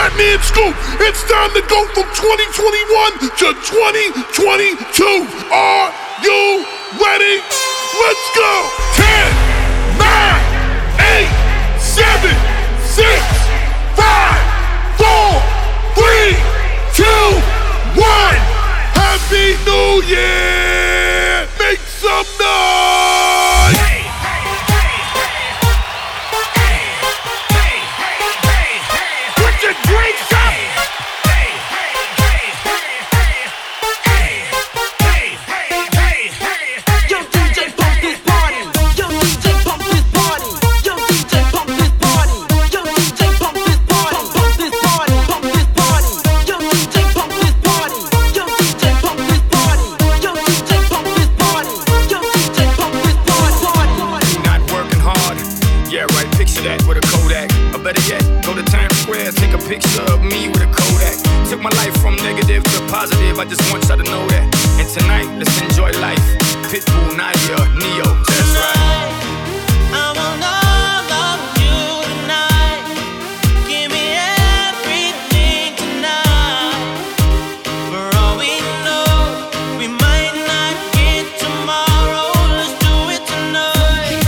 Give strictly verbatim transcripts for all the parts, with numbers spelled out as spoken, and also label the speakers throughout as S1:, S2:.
S1: Fatman Scoop. It's time to go from twenty twenty-one to twenty twenty-two. Are you ready? Let's go. ten, nine, eight, seven, six, five, four, three, two, one. Happy New Year! Make some noise! Hey, hey, hey, hey, hey, hey, hey, hey, put your drinks up! Hey, hey, hey, hey, hey, hey, hey, hey, hey, yo, D J, pump this party! Yo, D J, pump this party! Yo, D J, pump this party! Yo, D J, pump this party! Pump this party! Pump this party! Yo, D J, pump this party! Yo, D J, pump this party! Yo, D J, pump this party! Yo, D J, pump this party! Not working hard. Yeah, right, picture that with a Kodak. Or better yet, go to Times Square, take a picture of me with a Kodak. Took my life from negative to positive, I just want y'all to know that. And tonight, let's enjoy life. Pitbull, Nadia, Neo, that's right. I want all of you tonight. Give me everything tonight. For all we know, we might not get tomorrow. Let's do it tonight.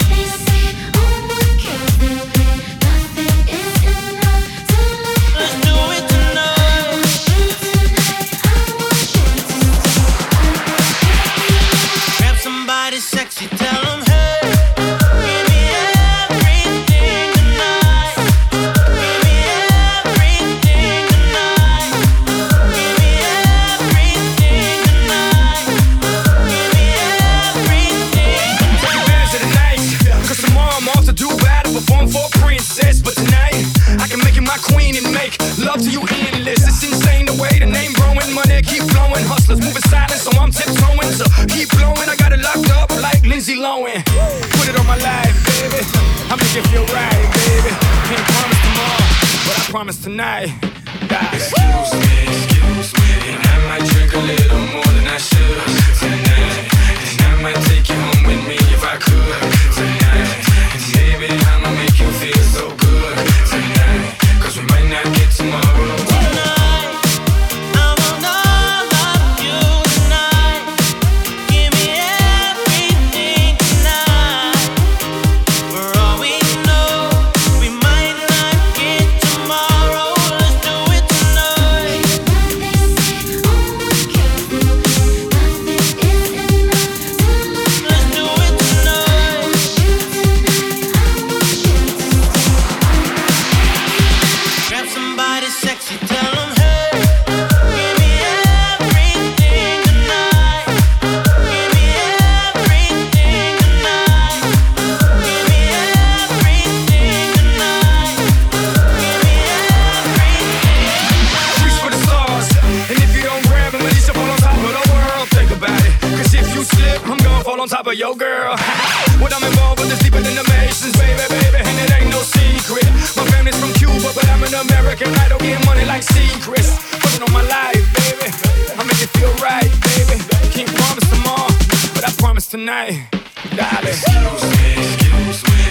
S1: Let's do it tonight. Grab somebody sexy, tell them, hey, give me everything tonight. Give me everything tonight. Give me everything tonight. Give me everything. Take advantage of the night, cause tomorrow I'm off to do battle, perform for a princess. But tonight, I can make you my queen and make love to you endless. It's insane the way the name growing, money keep flowing. Hustlers moving silent, so I'm tiptoeing. So keep blowing, I got it locked up like Lindsay Lohan. Put it on my life, baby. I make it feel right, baby. Can't promise tomorrow, but I promise tonight. Die. Excuse me, excuse me, and I might drink a little more than I should tonight. And I might take you home with me if I could tonight. And baby, I'ma make you feel so good tonight. Cause we might not get tomorrow. Tonight, I want all of you tonight. Give me everything tonight. For all we know, we might not get tomorrow. Let's do it tonight. Let's do it tonight. Grab somebody sexy, tell them, hey, give me everything tonight. Give me everything tonight. Give me everything tonight. Give me everything. Reach for the stars, and if you don't grab them, at least you fall on top of the world. Think about it, cause if you slip, I'm gonna fall on top of your girl. What I'm involved with is deeper than the Masons, baby, baby, and it ain't no secret. My family's from Cuba, but I'm an American. I don't get money like secrets. Put it on my life, baby. I make it feel right, baby. Can't promise tomorrow, but I promise tonight, darling. Excuse me, excuse me,